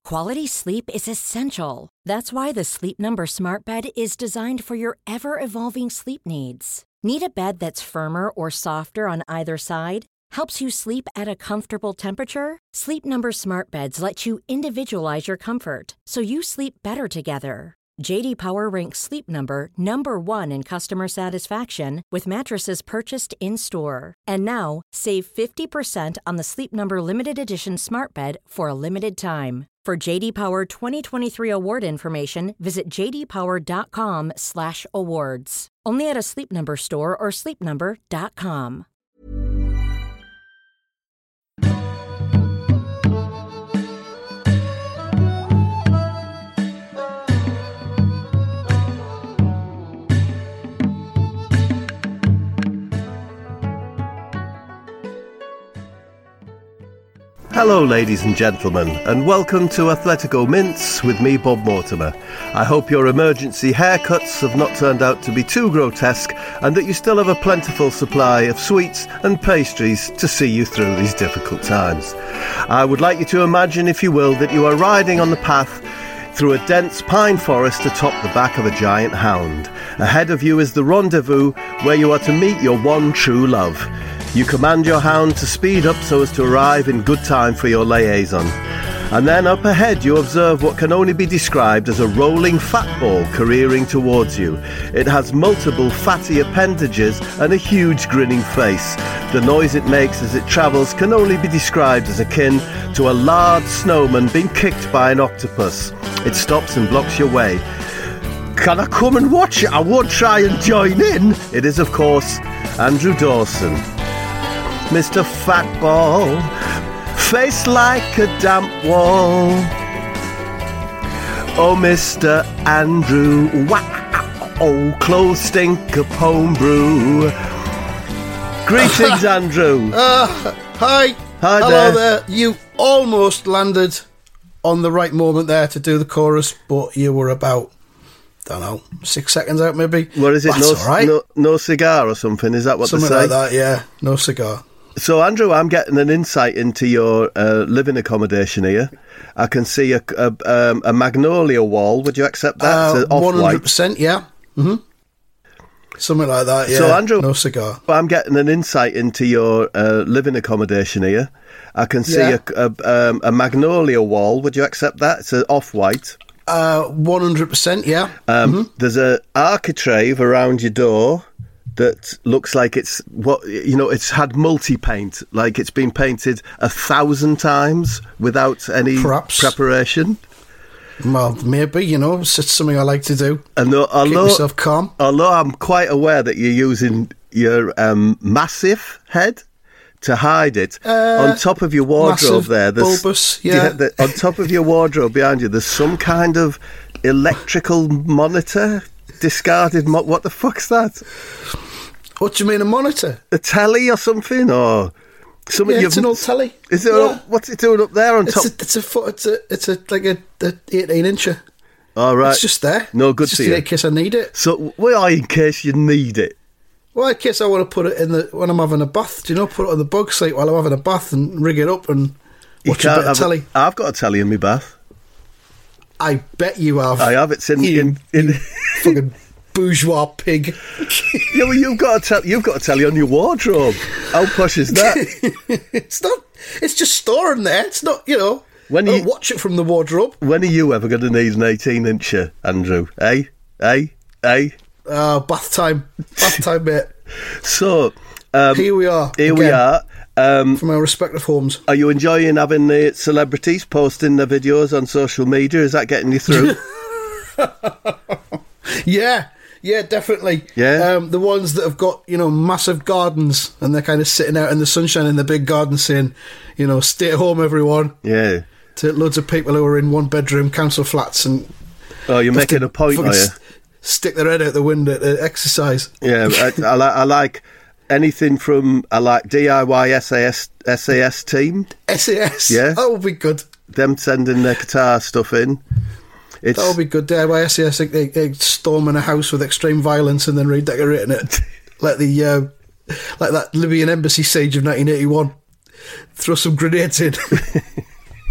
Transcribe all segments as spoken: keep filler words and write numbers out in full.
Quality sleep is essential. That's why the Sleep Number Smart Bed is designed for your ever-evolving sleep needs. Need a bed that's firmer or softer on either side? Helps you sleep at a comfortable temperature? Sleep Number Smart Beds let you individualize your comfort, so you sleep better together. J D Power ranks Sleep Number number one in customer satisfaction with mattresses purchased in-store. And now, save fifty percent on the Sleep Number Limited Edition Smart Bed for a limited time. For J D Power twenty twenty-three award information, visit j d power dot com slash awards. Only at a Sleep Number store or sleep number dot com. Hello ladies and gentlemen, and welcome to Athletico Mints with me, Bob Mortimer. I hope your emergency haircuts have not turned out to be too grotesque and that you still have a plentiful supply of sweets and pastries to see you through these difficult times. I would like you to imagine, if you will, that you are riding on the path through a dense pine forest atop the back of a giant hound. Ahead of you is the rendezvous where you are to meet your one true love. You command your hound to speed up so as to arrive in good time for your liaison. And then up ahead you observe what can only be described as a rolling fat ball careering towards you. It has multiple fatty appendages and a huge grinning face. The noise it makes as it travels can only be described as akin to a large snowman being kicked by an octopus. It stops and blocks your way. Can I come and watch it? I won't try and join in. It is, of course, Andrew Dawson. Mister Fatball, face like a damp wall. Oh, Mister Andrew, wow, clothes stink of homebrew. Greetings, Andrew. Uh, hi. Hi Hello there. there. You almost landed on the right moment there to do the chorus, but you were about, don't know, six seconds out maybe. What is it? That's No, all right. no, no cigar or something? Is that what Something they say? like that, yeah. No cigar. So, Andrew, I'm getting an insight into your uh, living accommodation here. I can see a, a, um, a magnolia wall. Would you accept that? Uh, It's off-white. one hundred percent, yeah. Mm-hmm. Something like that, yeah. So, Andrew, no cigar. I'm getting an insight into your uh, living accommodation here. I can see Yeah. a, a, um, a magnolia wall. Would you accept that? It's off-white. Uh, one hundred percent, yeah. Um, mm-hmm. There's a architrave around your door that looks like it's what you know. It's had multi-paint, like it's been painted a thousand times without any Perhaps. preparation. Well, maybe, you know, it's just something I like to do. And though, Keep although, myself calm. although I'm quite aware that you're using your um, massive head to hide it, Uh, on top of your wardrobe massive, there, there's, bulbous, yeah. the, on top of your wardrobe behind you, there's some kind of electrical monitor, discarded. Mo- what the fuck's that? What do you mean, a monitor? A telly or something, or something? Yeah, you've, it's an old telly. Is it? Yeah. What's it doing up there on It's top? a, it's a foot. It's a. It's a like a, a eighteen incher. All right, It's just there. No good it's to just you. in case I need it. So, well, in case you need it. Well, in case I want to put it in the when I'm having a bath. Do you know? Put it on the bug seat while I'm having a bath and rig it up and You watch a bit of have telly. I've got a telly in my bath. I bet you have. I have. It's in You, in. in fucking bourgeois pig. Yeah, well, you've got a tel- you've got a telly on your wardrobe. How posh is that? It's not. It's just storing there. It's not. You know. When I you- don't watch it from the wardrobe. When are you ever going to need an eighteen incher, Andrew? Eh? Eh? Eh? Uh, bath time. Bath time, mate. So, um, Here we are. here we again, are. Um, From our respective homes. are you enjoying having the celebrities posting their videos on social media? Is that getting you through? Yeah. Yeah, definitely. Yeah? Um, the ones that have got, you know, massive gardens and they're kind of sitting out in the sunshine in the big garden saying, you know, stay at home, everyone. Yeah. To loads of people who are in one bedroom council flats and Oh, you're have making to a point, fucking are you? st- stick their head out the window to exercise. Yeah, I, I, li- I like anything from, I like D I Y S A S, S A S team, S A S. Yeah. That would be good. them sending their guitar stuff in. It's, That would be good. D I Y S A S, they, they storming a house with extreme violence and then redecorating it. like the uh, like that Libyan embassy siege of nineteen eighty-one. Throw some grenades in.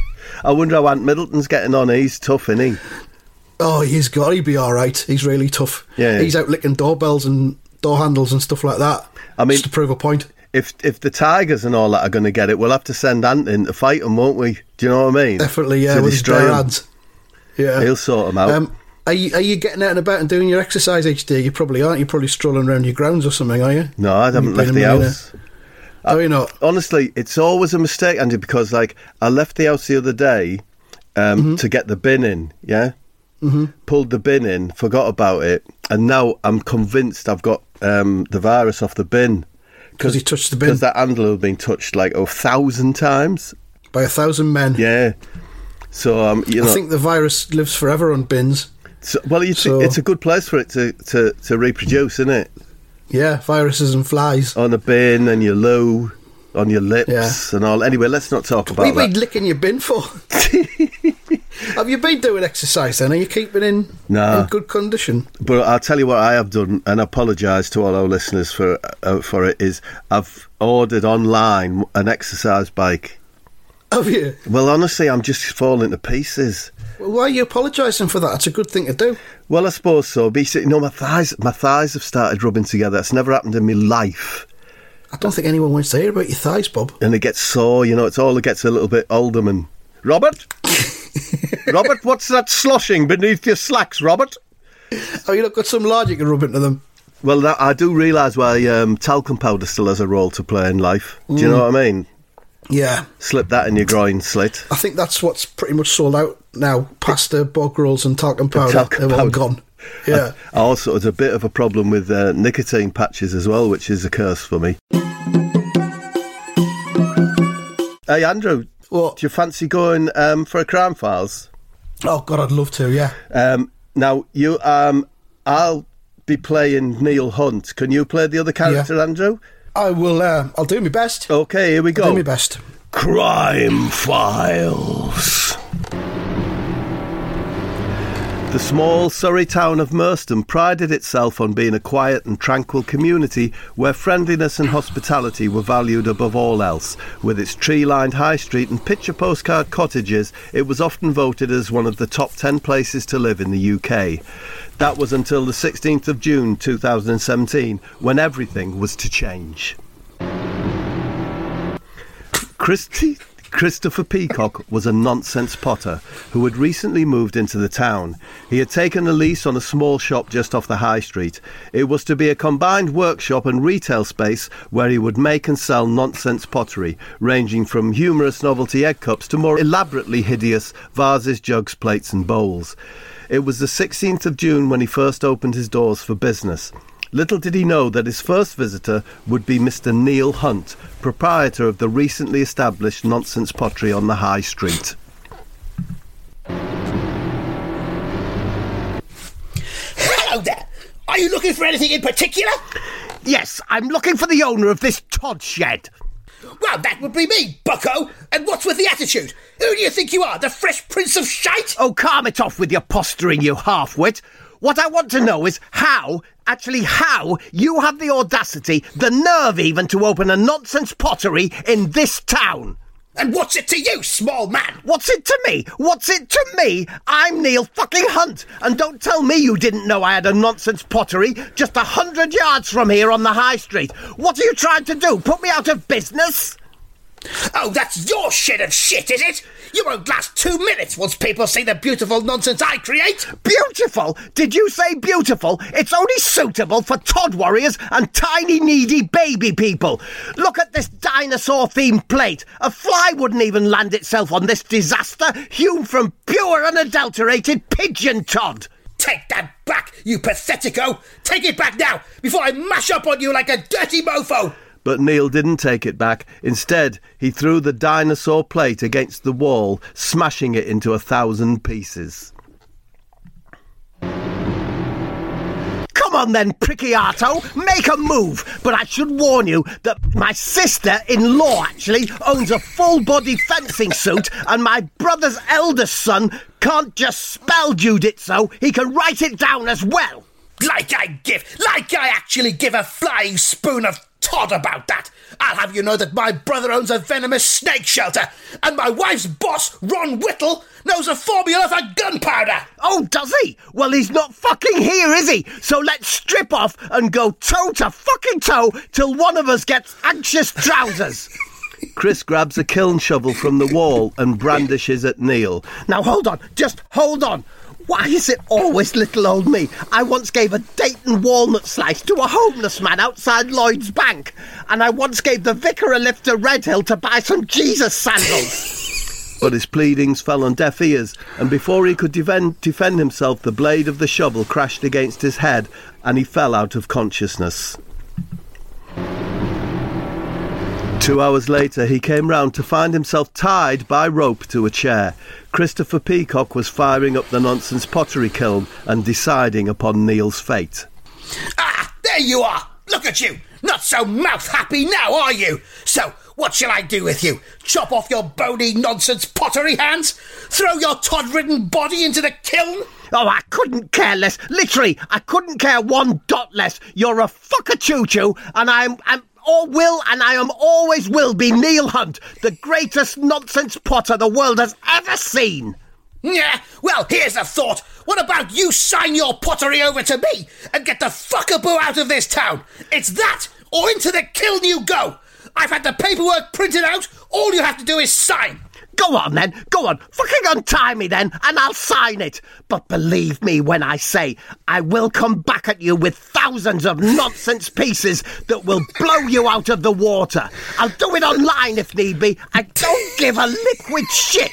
I wonder how Ant Middleton's getting on. He's tough, isn't he? Oh, he's got to be all right. He's really tough. Yeah. He's out licking doorbells and door handles and stuff like that. I mean, just to prove a point. If if the Tigers and all that are going to get it, we'll have to send Ant in to fight them, won't we? Do you know what I mean? Definitely, yeah, to with his bare hands. Yeah. He'll sort them out. Um, are, you, are you getting out and about and doing your exercise each day? You probably aren't. You're probably strolling around your grounds or something, are you? No, I haven't left the house. Oh, you not? Honestly, it's always a mistake, Andy, because, like, I left the house the other day um, mm-hmm. to get the bin in, yeah? Mm-hmm. Pulled the bin in, forgot about it, and now I'm convinced I've got um, the virus off the bin. Because he touched the bin? Because that handle had been touched, like, a thousand times. By a thousand men? Yeah. So, um, you know... I think the virus lives forever on bins. So, well, you so, it's a good place for it to, to, to reproduce, isn't it? Yeah, viruses and flies. On the bin and your loo, on your lips yeah. and all. Anyway, let's not talk about that. What have you been that. licking your bin for? Have you been doing exercise then? Are you keeping in, nah. in good condition? But I'll tell you what I have done, and I apologise to all our listeners for uh, for it, is I've ordered online an exercise bike. Have you? Well, honestly, I'm just falling to pieces. Well, why are you apologising for that? It's a good thing to do. Well, I suppose so. But you know, my thighs, my thighs have started rubbing together. It's never happened in my life. I don't think anyone wants to hear about your thighs, Bob. And it gets sore, you know, it's all it gets a little bit Alderman. Robert? Robert, what's that sloshing beneath your slacks, Robert? Oh, you look got some logic to rub into them. Well, that, I do realise why um, talcum powder still has a role to play in life. Do you mm. know what I mean? Yeah. Slip that in your groin slit. I think that's what's pretty much sold out now. Pasta, bog rolls and talcum powder. Talcum They're all powder. gone. Yeah. I, I also, there's a bit of a problem with uh, nicotine patches as well, which is a curse for me. Hey, Andrew. What? Do you fancy going um, for a Crime Files? Oh, God, I'd love to, yeah. Um, now, you, um, I'll be playing Neil Hunt. Can you play the other character, yeah. Andrew? I will, uh, I'll do my best. OK, here we go. I'll do my best. Crime Files. The small Surrey town of Merstham prided itself on being a quiet and tranquil community where friendliness and hospitality were valued above all else. With its tree-lined high street and picture postcard cottages, it was often voted as one of the top ten places to live in the U K. That was until the sixteenth of June two thousand seventeen, when everything was to change. Christy... Christopher Peacock was a nonsense potter who had recently moved into the town. He had taken a lease on a small shop just off the high street. It was to be a combined workshop and retail space where he would make and sell nonsense pottery, ranging from humorous novelty egg cups to more elaborately hideous vases, jugs, plates and bowls. It was the sixteenth of June when he first opened his doors for business. Little did he know that his first visitor would be Mister Neil Hunt, proprietor of the recently established Nonsense Pottery on the High Street. Hello there! Are you looking for anything in particular? Yes, I'm looking for the owner of this Todd shed. Well, that would be me, bucko. And what's with the attitude? Who do you think you are, the Fresh Prince of Shite? Oh, calm it off with your posturing, you half-wit. What I want to know is how, actually how, you have the audacity, the nerve even, to open a nonsense pottery in this town. And what's it to you, small man? What's it to me? What's it to me? I'm Neil fucking Hunt, and don't tell me you didn't know I had a nonsense pottery just a hundred yards from here on the high street. What are you trying to do, put me out of business? Oh, that's your shed of shit, is it? You won't last two minutes once people see the beautiful nonsense I create. Beautiful? Did you say beautiful? It's only suitable for Todd warriors and tiny needy baby people. Look at this dinosaur-themed plate. A fly wouldn't even land itself on this disaster, hewn from pure unadulterated pigeon Todd. Take that back, you pathetico. Take it back now, before I mash up on you like a dirty mofo. But Neil didn't take it back. Instead, he threw the dinosaur plate against the wall, smashing it into a thousand pieces. Come on then, Prickiato, make a move. But I should warn you that my sister-in-law actually owns a full-body fencing suit, and my brother's eldest son can't just spell Jiu-Jitsu, he can write it down as well. Like I give, like I actually give a flying spoon of Todd about that. I'll have you know that my brother owns a venomous snake shelter, and my wife's boss, Ron Whittle, knows a formula for gunpowder. Oh, does he? Well, he's not fucking here, is he? So let's strip off and go toe to fucking toe till one of us gets anxious trousers. Chris grabs a kiln shovel from the wall and brandishes at Neil. Now, hold on. Just hold on. Why is it always little old me? I once gave a Dayton walnut slice to a homeless man outside Lloyd's Bank, and I once gave the vicar a lift to Redhill to buy some Jesus sandals. But his pleadings fell on deaf ears, and before he could defend, defend himself, the blade of the shovel crashed against his head, and he fell out of consciousness. Two hours later, he came round to find himself tied by rope to a chair. Christopher Peacock was firing up the nonsense pottery kiln and deciding upon Neil's fate. Ah, there you are. Look at you. Not so mouth-happy now, are you? So, what shall I do with you? Chop off your bony nonsense pottery hands? Throw your Todd-ridden body into the kiln? Oh, I couldn't care less. Literally, I couldn't care one dot less. You're a fucker choo-choo, and I'm... I'm or will and I am always will be Neil Hunt, the greatest nonsense potter the world has ever seen. Yeah, well, here's a thought. What about you sign your pottery over to me and get the fuckaboo out of this town? It's that, or into the kiln you go. I've had the paperwork printed out. All you have to do is sign. Go on then, go on, fucking untie me then, and I'll sign it. But believe me when I say, I will come back at you with thousands of nonsense pieces that will blow you out of the water. I'll do it online if need be. I don't give a liquid shit.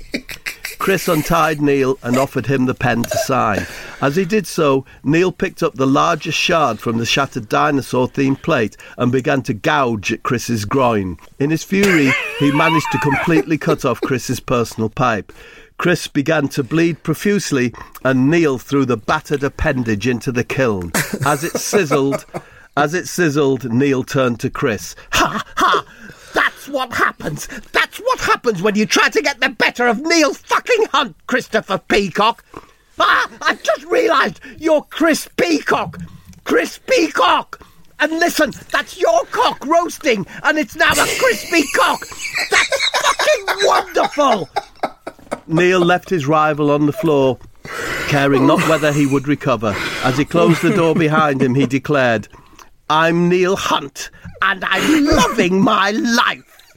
Chris untied Neil and offered him the pen to sign. As he did so, Neil picked up the largest shard from the shattered dinosaur-themed plate and began to gouge at Chris's groin. In his fury, he managed to completely cut off Chris's personal pipe. Chris began to bleed profusely, and Neil threw the battered appendage into the kiln. As it sizzled, as it sizzled, Neil turned to Chris. Ha ha! That's what happens. That's what happens when you try to get the better of Neil fucking Hunt, Christopher Peacock. Ah, I've just realised you're Chris Peacock. Chris Peacock. And listen, that's your cock roasting, and it's now a crispy cock. That's fucking wonderful. Neil left his rival on the floor, caring not whether he would recover. As he closed the door behind him, he declared, I'm Neil Hunt, and I'm loving my life.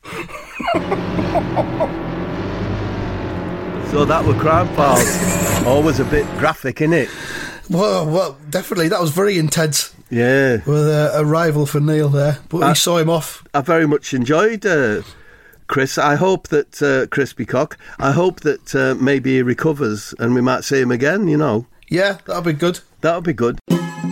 So that were Crime Files. Always a bit graphic, innit? Well, well, definitely. That was very intense. Yeah. With a, a rival for Neil there. But I, he saw him off. I very much enjoyed uh, Chris. I hope that, uh, Chris Peacock, I hope that uh, maybe he recovers and we might see him again, you know. Yeah, that'll be good. That'll be good.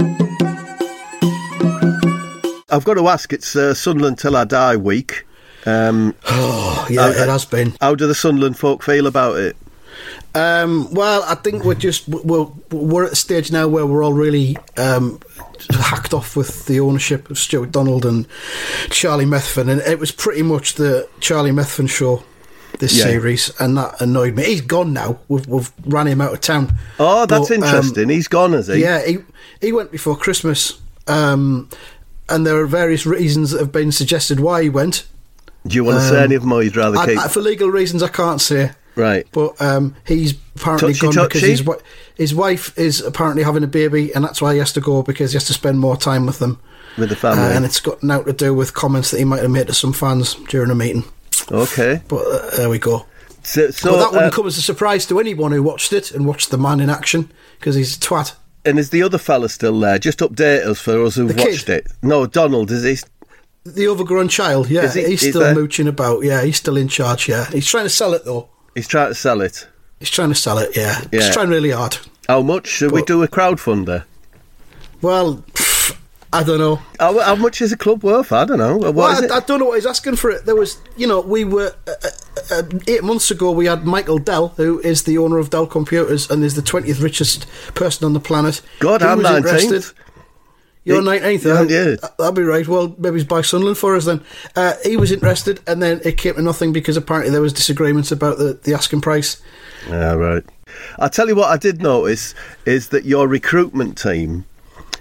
I've got to ask, it's uh, Sunderland Till I Die week. Um, oh, yeah, how, it has been. How do the Sunderland folk feel about it? Um, well, I think we're just we're we're at a stage now where we're all really um, hacked off with the ownership of Stuart Donald and Charlie Methven, and it was pretty much the Charlie Methven show this yeah. series, and that annoyed me. He's gone now. We've we've ran him out of town. Oh, that's but, interesting. Um, He's gone, has he? Yeah, he he went before Christmas, um, and there are various reasons that have been suggested why he went. Do you want to um, say any of them, or you'd rather keep? I, I, for legal reasons, I can't say. Right, but um, he's apparently touchy, gone touchy. because his, his wife is apparently having a baby, and that's why he has to go, because he has to spend more time with them, with the family, uh, and it's got now to do with comments that he might have made to some fans during a meeting. Okay, but uh, there we go. So, so but that wouldn't uh, come as a surprise to anyone who watched it and watched the man in action, because he's a twat. And is the other fella still there? Just update us for us who've the watched kid. it. No, Donald, is he? The overgrown child, yeah, he, he's, he's still there? mooching about. Yeah, he's still in charge. Yeah, he's trying to sell it though. He's trying to sell it. He's trying to sell it, yeah. yeah. He's trying really hard. How much? Should but, we do a crowdfunder? Well, pff, I don't know. How, how much is a club worth? I don't know. What well, is I, it? I don't know what he's asking for it. There was, you know, we were, uh, uh, eight months ago we had Michael Dell, who is the owner of Dell Computers and is the twentieth richest person on the planet. God, he I'm nineteenth. You're nineteenth, yeah, yeah. That'll be right. Well, maybe he's buy Sunderland for us then. Uh, he was interested, and then it came to nothing because apparently there was disagreements about the, the asking price. Yeah, right. I'll tell you what I did notice is that your recruitment team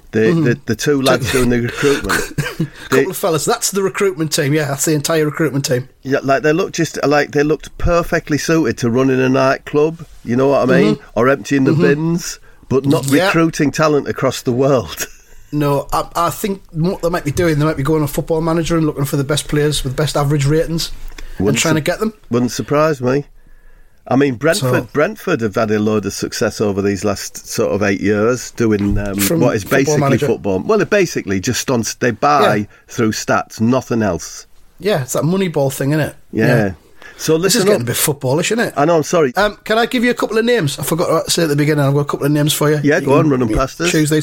The, mm-hmm. the the two lads doing the recruitment. A they, couple of fellas. That's the recruitment team. Yeah, that's the entire recruitment team. Yeah, like they looked just like they looked perfectly suited to running a nightclub. You know what I mean? Mm-hmm. Or emptying the mm-hmm. bins, but not yeah. recruiting talent across the world. No, I, I think what they might be doing, they might be going on Football Manager and looking for the best players with best average ratings wouldn't and trying su- to get them. Wouldn't surprise me. I mean, Brentford So- Brentford have had a load of success over these last sort of eight years doing um, From what is Football basically Manager. football. Well, they're basically just on. They buy Yeah. through stats, nothing else. Yeah, it's that Moneyball thing, isn't it? Yeah. So This is listen getting up. a bit footballish, isn't it? I know. I'm sorry. Um, can I give you a couple of names? I forgot to say at the beginning. I've got a couple of names for you. Yeah, You go on, can run 'em past us. Choose these.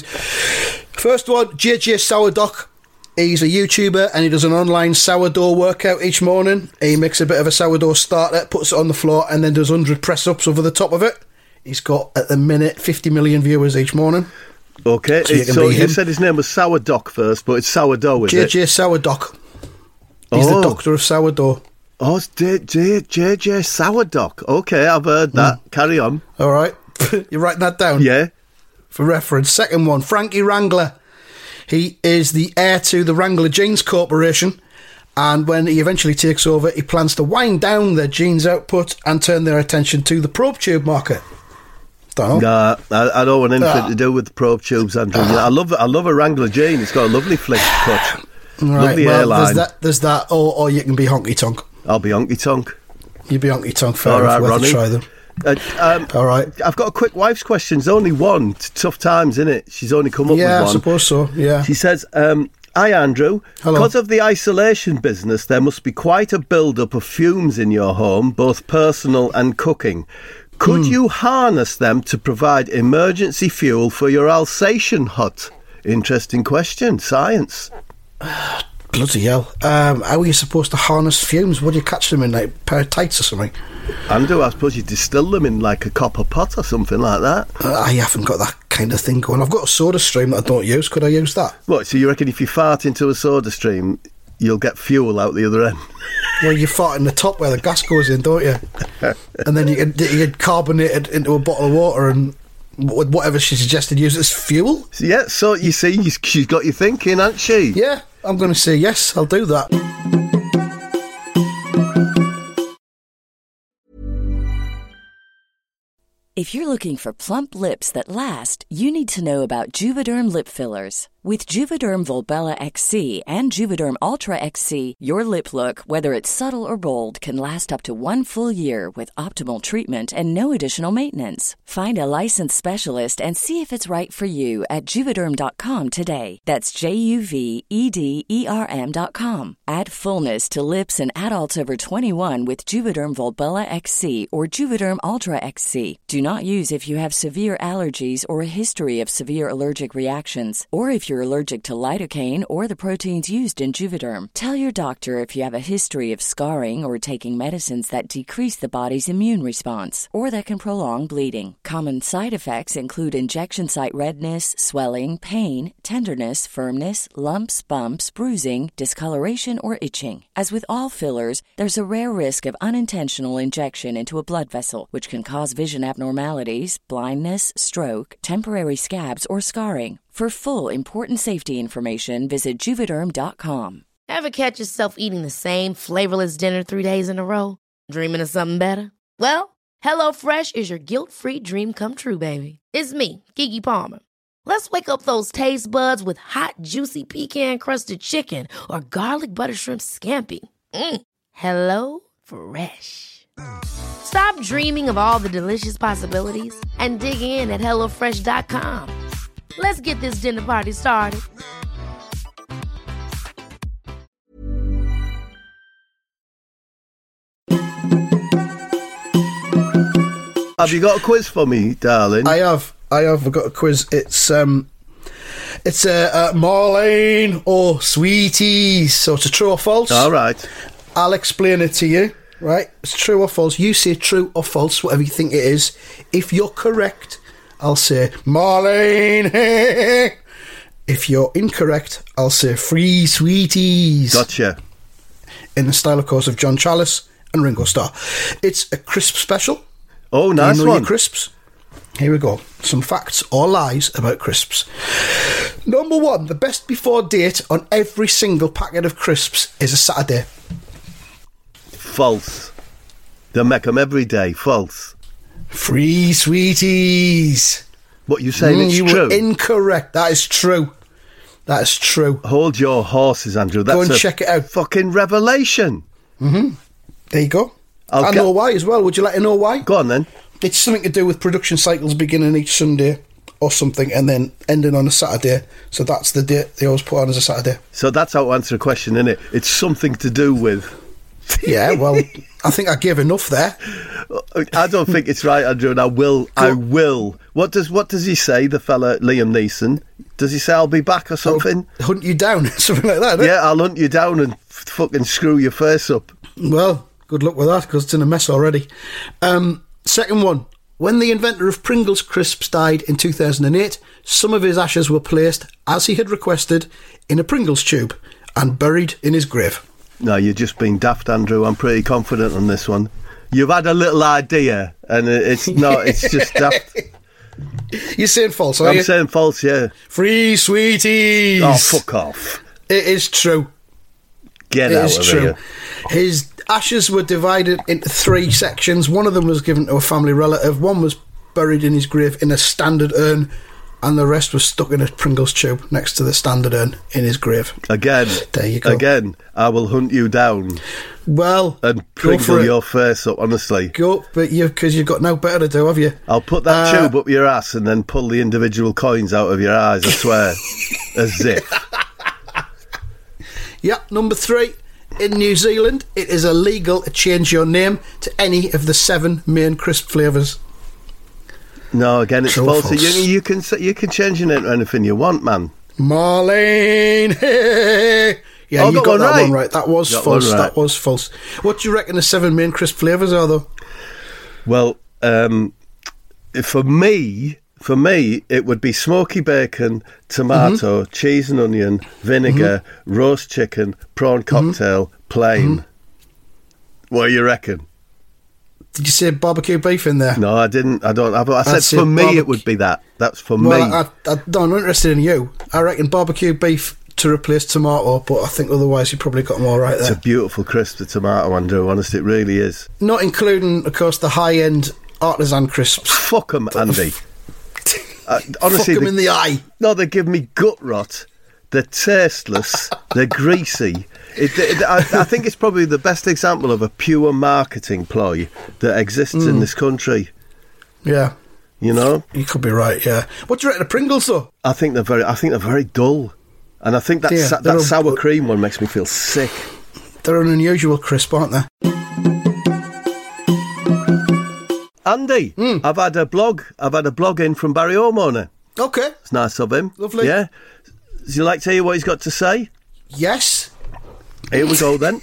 First one, J J Sourdough. He's a YouTuber and he does an online sourdough workout each morning. He makes a bit of a sourdough starter, puts it on the floor, and then does one hundred press-ups over the top of it. He's got, at the minute, fifty million viewers each morning. Okay. So you So, can be you him. said his name was Sourdough first, but it's sourdough, is J it? J Sourdough. He's Oh. the doctor of sourdough. Oh, it's J J J J Sourdough. Okay, I've heard that. Carry on. All right. You're writing that down? Yeah. For reference. Second one, Frankie Wrangler. He is the heir to the Wrangler Jeans Corporation, and when he eventually takes over, he plans to wind down their jeans output and turn their attention to the probe tube market. Don't know. Nah, I, I don't want anything Ah. to do with the probe tubes, Andrew. I love I love a Wrangler jean. It's got a lovely flick cut. Right, Lovely well, hairline. there's that, there's that, or, or you can be honky tonk. I'll be honky tonk. You be honky tonk. Fair All enough. right, Worth Ronnie. a try them. Uh, um, All right. I've got a quick wife's question. There's only one. T- tough times, innit? She's only come up Yeah, I with one. suppose so. Yeah. She says, um, hi Andrew, Hello. because of the isolation business there must be quite a build-up of fumes in your home, both personal and cooking. Could Hmm. you harness them to provide emergency fuel for your Alsatian hut? Interesting question. Science. Bloody hell. Um, how are you supposed to harness fumes? What do you catch them in, like a pair of tights or something? Andrew, I suppose you distill them in like a copper pot or something like that. Uh, I haven't got that kind of thing going. I've got a soda stream that I don't use. Could I use that? What, so you reckon if you fart into a soda stream, you'll get fuel out the other end? Well, you fart in the top where the gas goes in, don't you? And then you can, you can carbonate it into a bottle of water and wh- whatever she suggested, use it as fuel. Yeah, so you see, she's got you thinking, hasn't she? Yeah, I'm going to say yes, I'll do that. If you're looking for plump lips that last, you need to know about Juvederm lip fillers. With Juvederm Volbella X C and Juvederm Ultra X C, your lip look, whether it's subtle or bold, can last up to one full year with optimal treatment and no additional maintenance. Find a licensed specialist and see if it's right for you at Juvederm dot com today. That's J U V E D E R M dot com. Add fullness to lips in adults over twenty-one with Juvederm Volbella X C or Juvederm Ultra X C. Do not use if you have severe allergies or a history of severe allergic reactions, or if you're allergic to lidocaine or the proteins used in Juvederm. Tell your doctor if you have a history of scarring or taking medicines that decrease the body's immune response or that can prolong bleeding. Common side effects include injection site redness, swelling, pain, tenderness, firmness, lumps, bumps, bruising, discoloration, or itching. As with all fillers, there's a rare risk of unintentional injection into a blood vessel, which can cause vision abnormalities, blindness, stroke, temporary scabs, or scarring. For full, important safety information, visit Juvederm dot com. Ever catch yourself eating the same flavorless dinner three days in a row? Dreaming of something better? Well, HelloFresh is your guilt-free dream come true, baby. It's me, Keke Palmer. Let's wake up those taste buds with hot, juicy pecan-crusted chicken or garlic butter shrimp scampi. Mm. Hello Fresh. Stop dreaming of all the delicious possibilities and dig in at hello fresh dot com. Let's get this dinner party started. Have you got a quiz for me, darling? I have, I have. I've got a quiz. It's um, it's a uh, uh, Marlene or Sweeties. So it's a true or false. All right. I'll explain it to you. Right, it's true or false. You say true or false, whatever you think it is. If you're correct, I'll say Marlene. If you're incorrect, I'll say free Sweeties. Gotcha. In the style, of course, of John Chalice and Ringo Starr. It's a crisp special. Oh, nice Do you know one. your crisps? Here we go. Some facts or lies about crisps. Number one, the best before date on every single packet of crisps is a Saturday. False. They make them every day. False. Free sweeties. What, you saying Mm, it's you true? were incorrect. That is true. That is true. Hold your horses, Andrew. That's Go and a check it out. fucking revelation. Mm-hmm. There you go. I'll I get- know why as well. Would you like to know why? Go on then. It's something to do with production cycles beginning each Sunday or something and then ending on a Saturday. So that's the date they always put on as a Saturday. So that's how to answer a question, isn't it? It's something to do with... Yeah, well, I think I gave enough there. I don't think it's right, Andrew, and I will. I will. What does What does he say, the fella, Liam Neeson? Does he say, I'll be back or something? I'll hunt you down, something like that, isn't it? Yeah, I'll hunt you down and f- fucking screw your face up. Well, good luck with that, because it's in a mess already. Um, second one. When the inventor of Pringles crisps died in two thousand eight, some of his ashes were placed, as he had requested, in a Pringles tube and buried in his grave. No, you're just being daft, Andrew. I'm pretty confident on this one. You've had a little idea, and it's not, it's just daft. You're saying false, are I'm you? saying false, yeah. Free sweeties! Oh, fuck off. It is true. Get It out is of true. here. His ashes were divided into three sections. One of them was given to a family relative. One was buried in his grave in a standard urn, and the rest was stuck in a Pringles tube next to the standard urn in his grave. Again, There you go. again, I will hunt you down Well, and go for Pringle it. your face up, honestly. Go, but you because you've got no better to do, have you? I'll put that Uh, tube up your ass and then pull the individual coins out of your eyes, I swear. As if. Yeah, number three. In New Zealand, it is illegal to change your name to any of the seven main crisp flavours. No, again, it's True or false. false? You, you can s- you can change your name to anything you want, man. Marlene, hey. Yeah, Oh, you got got one that right. one right. That was Got false. one right. That was false. What do you reckon the seven main crisp flavours are, though? Well, um, for me, for me, it would be smoky bacon, tomato, Mm-hmm. cheese and onion, vinegar, roast chicken, prawn Mm-hmm. cocktail, plain. What do you reckon? Did you say barbecue beef in there? No, I didn't. I don't. I, I said I'd say for me, barbec- it would be that. That's for Well, me. I, I, I, no, I'm not interested in you. I reckon barbecue beef to replace tomato, but I think otherwise you probably got them all right It's there. a beautiful crisp, the tomato, Andrew. Honest, it really is. Not including, of course, the high-end artisan crisps. Fuck 'em, Andy. Uh, honestly, Fuck 'em they- in the eye. No, they give me gut rot. They're tasteless. They're greasy. It, it, I, I think it's probably the best example of a pure marketing ploy that exists Mm. in this country. Yeah, You know, you could be right, yeah. What do you reckon of Pringles, though? I think they're very. I think they're very dull, and I think that Yeah, sa- they're that a- sour cream one makes me feel sick. They're an unusual crisp, aren't they? Andy, Hmm. I've had a blog. I've had a blog in from Barry Homeowner. Okay. It's nice of him. Lovely. Yeah. Would you like to hear what he's got to say? Yes. Here we go then.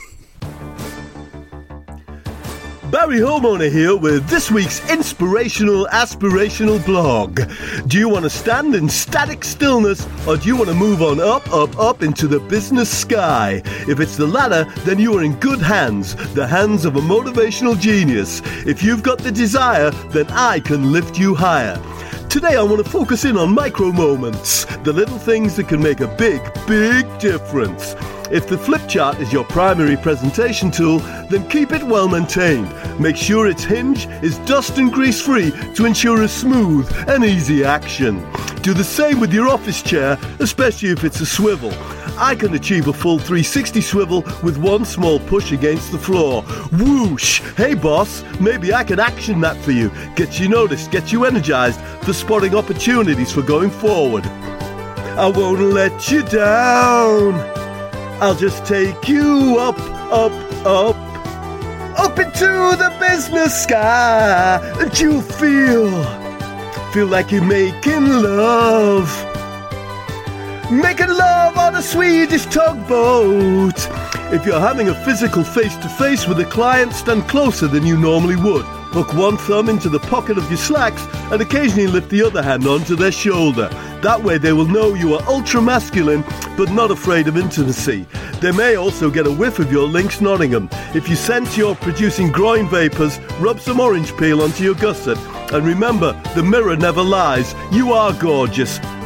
Barry Homeowner here with this week's inspirational, aspirational blog. Do you want to stand in static stillness, or do you want to move on up, up, up into the business sky? If it's the latter, then you are in good hands, the hands of a motivational genius. If you've got the desire, then I can lift you higher. Today I want to focus in on micro moments, the little things that can make a big, big difference. If the flip chart is your primary presentation tool, then keep it well maintained. Make sure its hinge is dust and grease free to ensure a smooth and easy action. Do the same with your office chair, especially if it's a swivel. I can achieve a full three sixty swivel with one small push against the floor. Whoosh! Hey boss, maybe I can action that for you. Get you noticed, get you energized for spotting opportunities for going forward. I won't let you down. I'll just take you up, up, up, up into the business sky, and you'll feel, feel like you're making love. Making love on a Swedish tugboat. If you're having a physical face-to-face with a client, stand closer than you normally would. Hook one thumb into the pocket of your slacks and occasionally lift the other hand onto their shoulder. That way they will know you are ultra-masculine but not afraid of intimacy. They may also get a whiff of your Lynx Nottingham. If you sense you're producing groin vapours, rub some orange peel onto your gusset. And remember, the mirror never lies. You are gorgeous.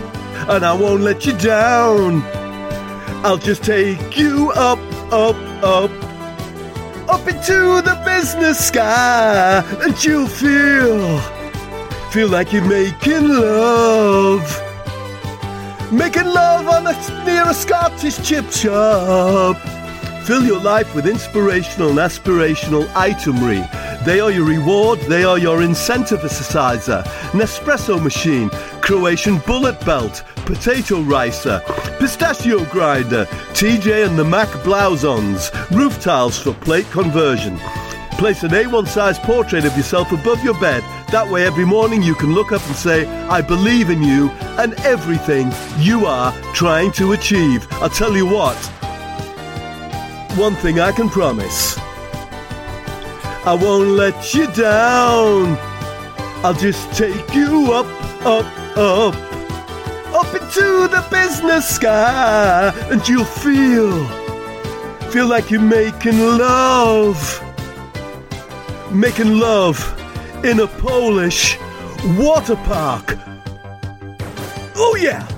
and I won't let you down. I'll just take you up, up, up, up into the business sky, and you'll feel, feel like you're making love. Making love on a, near a Scottish chip shop. Fill your life with inspirational and aspirational itemery. They are your reward, they are your incentivizer. Nespresso machine, Croatian bullet belt, potato ricer, pistachio grinder, T J and the Mac blouse-ons, roof tiles for plate conversion. Place an A one size portrait of yourself above your bed. That way every morning you can look up and say, I believe in you and everything you are trying to achieve. I'll tell you what, one thing I can promise. I won't let you down. I'll just take you up, up, up, up into the business sky, and you'll feel, feel like you're making love. Making love in a Polish water park. Oh yeah.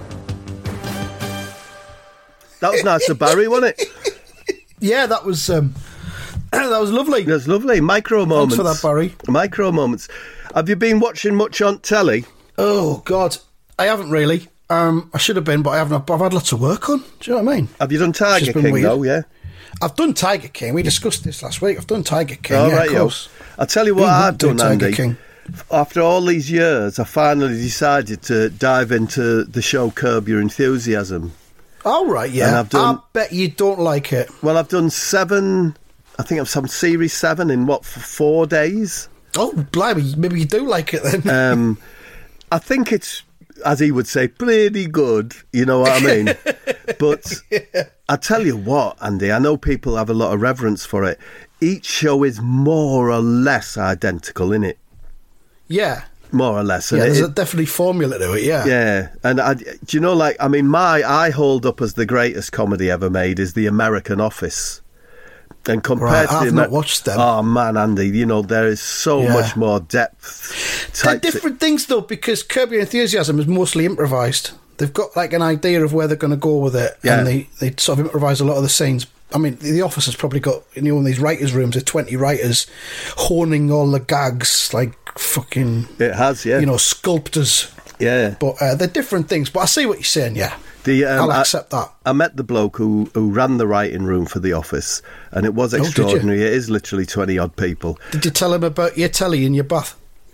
That was nice of Barry, wasn't it? Yeah, that was um, that was lovely. It was lovely. Micro moments. Thanks for that, Barry. Micro moments. Have you been watching much on telly? Oh God, I haven't really. Um, I should have been, but I haven't. I've had lots of work on. Do you know what I mean? Have you done Tiger King weird. though? Yeah. I've done Tiger King. We discussed this last week. I've done Tiger King. All yeah, right, of yo. course. I'll tell you what Mm-hmm. I've done, Tiger Andy. King. After all these years, I finally decided to dive into the show Curb Your Enthusiasm. All right, yeah. And I've done, I bet you don't like it. Well, I've done seven. I think I've done series seven in what for four days. Oh, blimey! Maybe you do like it then. Um, I think it's, as he would say, pretty good. You know what I mean? But yeah. I tell you what, Andy, I know people have a lot of reverence for it. Each show is more or less identical, innit? Yeah. More or less. Yeah, and there's it, a definitely formula to it, yeah. Yeah. And I, do you know, like, I mean, my, I hold up as the greatest comedy ever made is The American Office. And compared right, to I've the not Amer- watched them. Oh, man, Andy, you know, there is so Yeah. much more depth. They're type different things, though, because Curb Your Enthusiasm is mostly improvised. They've got, like, an idea of where they're going to go with it, Yeah. and they, they sort of improvise a lot of the scenes. I mean, The Office has probably got, you know, in these writers' rooms, there's twenty writers honing all the gags like fucking... It has, yeah. You know, sculptors. Yeah. But uh, they're different things. But I see what you're saying, yeah. The, um, I'll accept I, that. I met the bloke who, who ran the writing room for The Office, and it was Oh, did you? extraordinary. It is literally twenty-odd people. Did you tell him about your telly in your bath?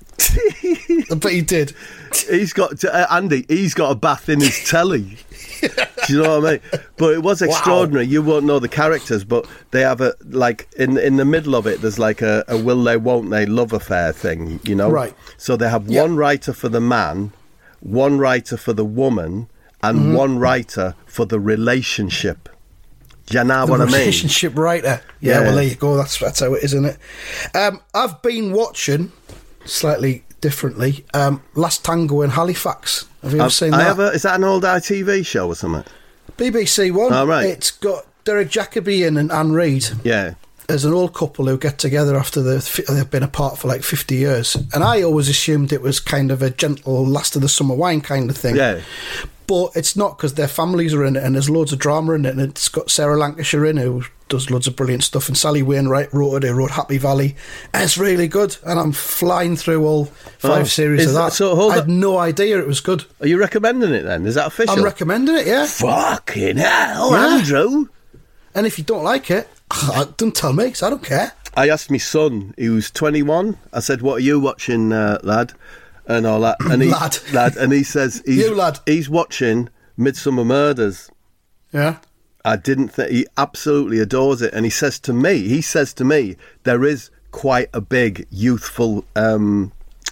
I bet you did. He's got, uh, Andy, he's got a bath in his telly. Do you know what I mean? But it was extraordinary. Wow. You won't know the characters, but they have a, like, in in the middle of it, there's like a, a will they, won't they love affair thing, you know? Right. So they have Yep. one writer for the man, one writer for the woman, and Mm-hmm. one writer for the relationship. Do you know The what I mean? relationship writer. Yeah, Yeah. well, there you go. That's that's how it is, isn't it? Um, I've been watching, slightly differently, um, Last Tango in Halifax. Have you ever I've- seen I that? have a, is that an old I T V show or something? B B C One. Oh, right. It's got Derek Jacobi in and Anne Reid. Yeah. There's an old couple who get together after the, they've been apart for like fifty years. And I always assumed it was kind of a gentle last of the summer wine kind of thing. Yeah. But it's not, because their families are in it and there's loads of drama in it. And it's got Sarah Lancashire in, who does loads of brilliant stuff. And Sally Wainwright wrote it, who wrote Happy Valley. And it's really good. And I'm flying through all five Oh, series is of that- that. so hold I had on. no idea it was good. Are you recommending it then? Is that official? I'm recommending it, yeah. Fucking hell, Yeah. Andrew. And if you don't like it, don't tell me, because I don't care. I asked my son, who's twenty-one, I said, what are you watching, uh, lad? And all that. And he, Lad. lad. And he says, he's, You, lad. he's watching Midsummer Murders. Yeah. I didn't think, he absolutely adores it. And he says to me, he says to me, there is quite a big youthful um,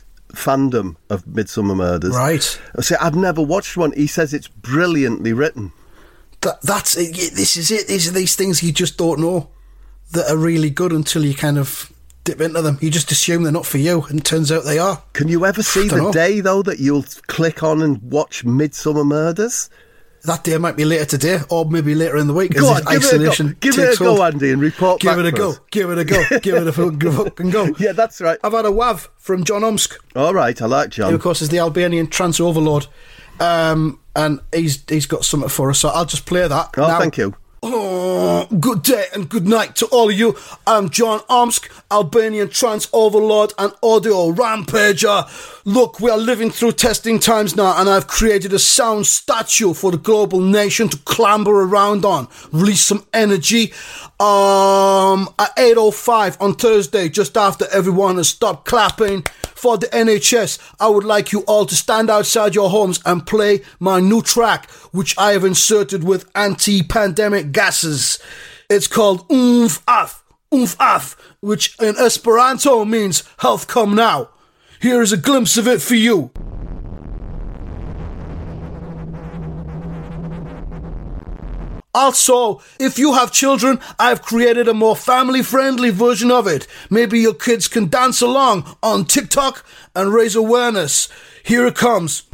fandom of Midsummer Murders. Right. I say, I've never watched one. He says it's brilliantly written. That, that's it. Yeah, this is it. These are these things you just don't know that are really good until you kind of dip into them. You just assume they're not for you, and it turns out they are. Can you ever see the Dunno. day, though, that you'll click on and watch Midsummer Murders? That day might be later today, or maybe later in the week. Go as on, this give it a go. isolation Give it takes a go, hold. Andy, and report Give back it a for go. us. Give it a go. Give it a fucking fucking go. Yeah, that's right. I've had a wav from John Omsk, All right, I like who John. of course is the Albanian trance overlord. um, and he's he's got something for us. So I'll just play that. Oh, now. thank you. Oh, good day and good night to all of you. I'm John Omsk, Albanian trance overlord and audio rampager. Look, we are living through testing times now, and I've created a sound statue for the global nation to clamber around on, release some energy. Um, at eight oh five on Thursday, just after everyone has stopped clapping for the N H S, I would like you all to stand outside your homes and play my new track, which I have inserted with anti-pandemic gases. It's called Oomph Af, Oomph Af, which in Esperanto means health come now. Here is a glimpse of it for you. Also, if you have children, I've created a more family-friendly version of it. Maybe your kids can dance along on TikTok and raise awareness. Here it comes.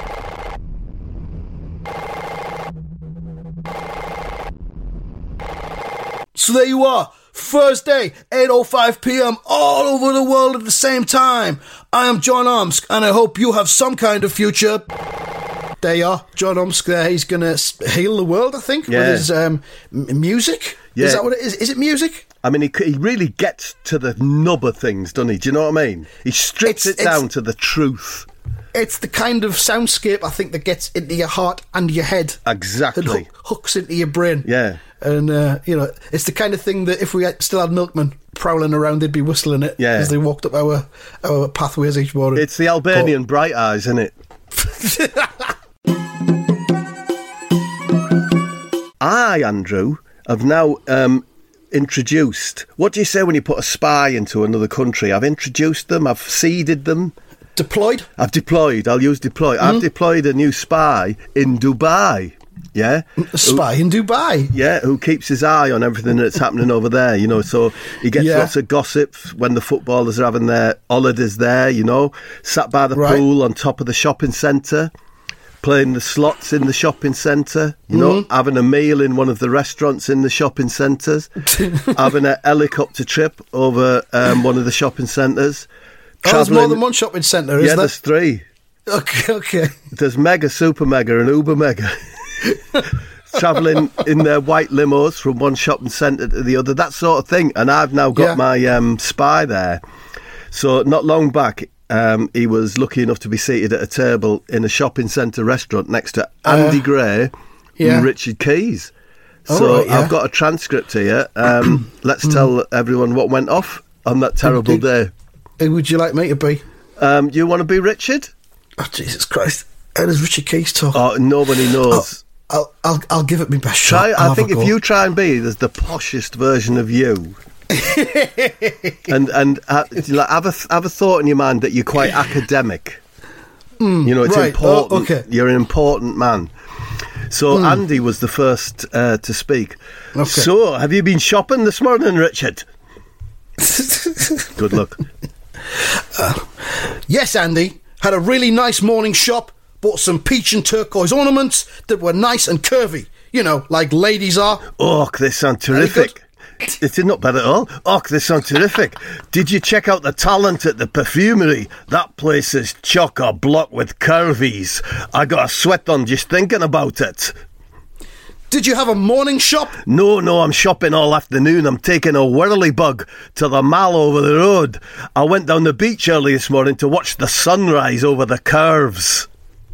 So there you are. Thursday, eight oh five p.m. all over the world at the same time. I am John Omsk, and I hope you have some kind of future. There you are, John Omsk there. He's going to heal the world, I think, yeah. with his um, m- music. Yeah. Is that what it is? Is it music? I mean, he, he really gets to the nub of things, doesn't he? Do you know what I mean? He strips it's, it down to the truth. It's the kind of soundscape, I think, that gets into your heart and your head. Exactly. And hook, hooks into your brain. Yeah. And, uh, you know, it's the kind of thing that if we had, still had milkmen prowling around, they'd be whistling it yeah. as they walked up our, our pathways each morning. It's the Albanian but, Bright Eyes, isn't it? I, Andrew, have now um, introduced... What do you say when you put a spy into another country? I've introduced them, I've seeded them. Deployed? I've deployed, I'll use deploy. Mm-hmm. I've deployed a new spy in Dubai, yeah? A spy who, in Dubai? Yeah, who keeps his eye on everything that's happening over there, you know, so he gets yeah. lots of gossip when the footballers are having their holidays there, you know, sat by the right. pool on top of the shopping centre, playing the slots in the shopping centre, you know, mm-hmm. having a meal in one of the restaurants in the shopping centres, having a helicopter trip over um, one of the shopping centres. Oh, there's more than one shopping centre, is yeah, there? there's three. Okay, okay. There's Mega, Super Mega and Uber Mega. Travelling in their white limos from one shopping centre to the other, that sort of thing. And I've now got yeah. my um, spy there. So not long back, um, he was lucky enough to be seated at a table in a shopping centre restaurant next to Andy uh, Gray yeah. and Richard Keys. So oh, right, yeah. I've got a transcript here. Um, let's tell everyone what went off on that terrible who, day. Who would you like me to be? Um, you want to be Richard? Oh, Jesus Christ. How does Richard Keys talk? Oh, nobody knows. I'll, I'll, I'll, I'll give it my best try, shot. I'll I think if go. you try and be, there's the poshest version of you. and and uh, have a have a thought in your mind that you're quite academic. Mm, you know, it's right. important. Oh, okay. You're an important man. So mm. Andy was the first uh, to speak. Okay. So, have you been shopping this morning, Richard? Good luck. Uh, yes, Andy. Had a really nice morning shop. Bought some peach and turquoise ornaments that were nice and curvy. You know, like ladies are. Oh, they sound terrific. It's not bad at all. Oh, they sound terrific. Did you check out the talent at the perfumery? That place is chock-a-block with curvies. I got a sweat on just thinking about it. Did you have a morning shop? No, no, I'm shopping all afternoon. I'm taking a whirly bug to the mall over the road. I went down the beach early this morning to watch the sunrise over the curves.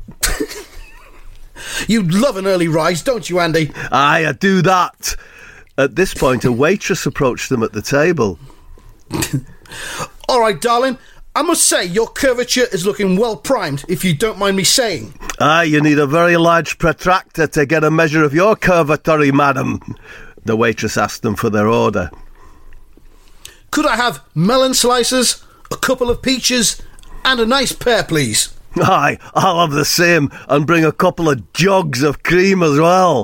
You love an early rise, don't you, Andy? Aye, I do that. At this point, a waitress approached them at the table. All right, darling. I must say, your curvature is looking well primed, if you don't mind me saying. Ah, you need a very large protractor to get a measure of your curvatory, madam. The waitress asked them for their order. Could I have melon slices, a couple of peaches, and a nice pear, please? Aye, I'll have the same, and bring a couple of jugs of cream as well.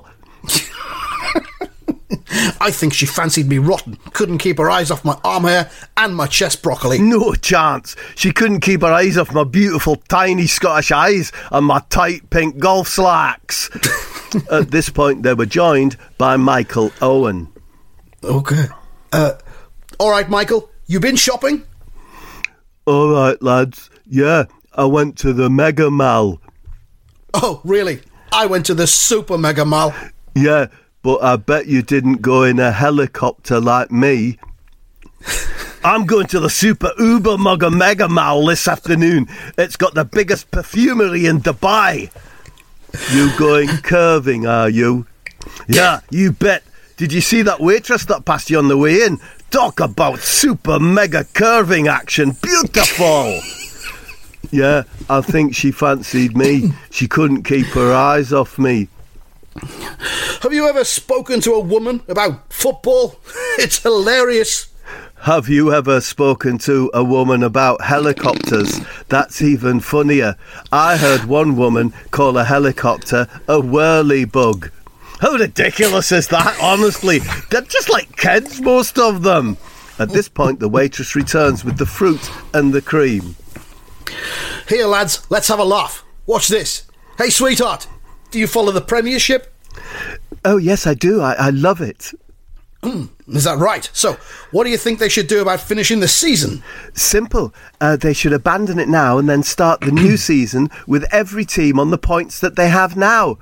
I think she fancied me rotten. Couldn't keep her eyes off my arm hair and my chest broccoli. No chance. She couldn't keep her eyes off my beautiful tiny Scottish eyes and my tight pink golf slacks. At this point, they were joined by Michael Owen. Okay. Uh, all right, Michael. You been shopping? All right, lads. Yeah, I went to the Mega Mall. Oh, really? I went to the Super Mega Mall. Yeah, but I bet you didn't go in a helicopter like me. I'm going to the Super Uber Mega Mega Mall this afternoon. It's got the biggest perfumery in Dubai. You going curving, are you? Yeah, you bet. Did you see that waitress that passed you on the way in? Talk about super mega curving action. Beautiful. Yeah, I think she fancied me. She couldn't keep her eyes off me. Have you ever spoken to a woman about football? It's hilarious. Have you ever spoken to a woman about helicopters? That's even funnier. I heard one woman call a helicopter a whirly bug. How ridiculous is that, honestly? They're just like kids, most of them. At this point, the waitress returns with the fruit and the cream. Here, lads, let's have a laugh. Watch this. Hey, sweetheart, do you follow the Premiership? Oh, yes, I do. I, I love it. Mm, is that right? So, what do you think they should do about finishing the season? Simple. Uh, they should abandon it now and then start the new season with every team on the points that they have now.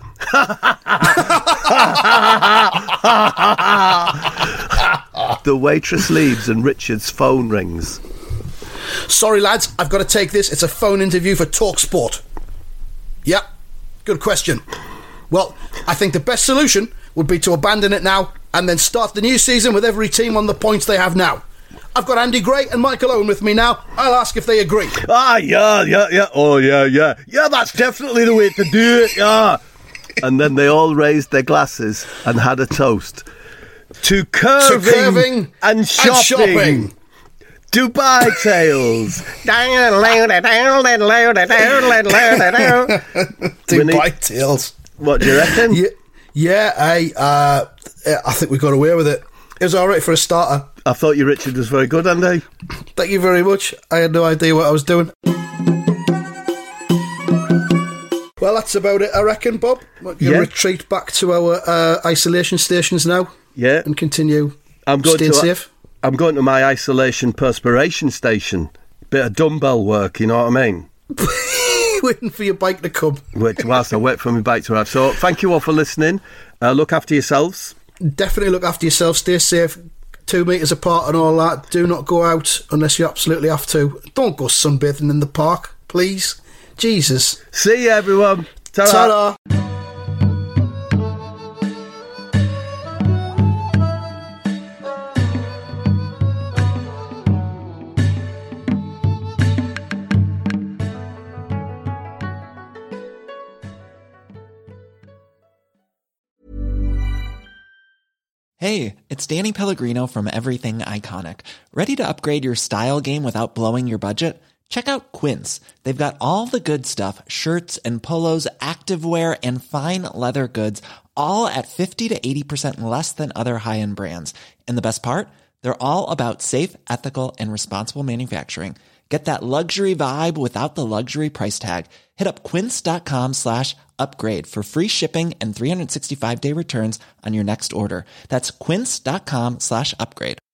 The waitress leaves and Richard's phone rings. Sorry, lads, I've got to take this. It's a phone interview for TalkSport. Yep, good question. Well, I think the best solution would be to abandon it now and then start the new season with every team on the points they have now. I've got Andy Gray and Michael Owen with me now. I'll ask if they agree. Ah, yeah, yeah, yeah. Oh, yeah, yeah. Yeah, that's definitely the way to do it, yeah. And then they all raised their glasses and had a toast. To curving, to curving and shopping. And shopping. Dubai Tales. Dubai Tales. What do you reckon? Yeah, yeah I, uh, I think we got away with it. It was all right for a starter. I thought your Richard was very good, Andy. Thank you very much. I had no idea what I was doing. Well, that's about it, I reckon, Bob. We're going to yeah. retreat back to our uh, isolation stations now. Yeah. And continue I'm going staying to, safe. I'm going to my isolation perspiration station. Bit of dumbbell work, you know what I mean? Waiting for your bike to come. Which, whilst I wait for my bike to arrive. So, thank you all for listening. Uh, look after yourselves. Definitely look after yourself. Stay safe. Two metres apart and all that. Do not go out unless you absolutely have to. Don't go sunbathing in the park, please. Jesus. See you, everyone. Ta-ra. Ta-ra. Hey, it's Danny Pellegrino from Everything Iconic. Ready to upgrade your style game without blowing your budget? Check out Quince. They've got all the good stuff, shirts and polos, activewear, and fine leather goods, all at fifty to eighty percent less than other high-end brands. And the best part? They're all about safe, ethical, and responsible manufacturing. Get that luxury vibe without the luxury price tag. Hit up quince.com slash upgrade for free shipping and three sixty-five day returns on your next order. That's quince.com slash upgrade.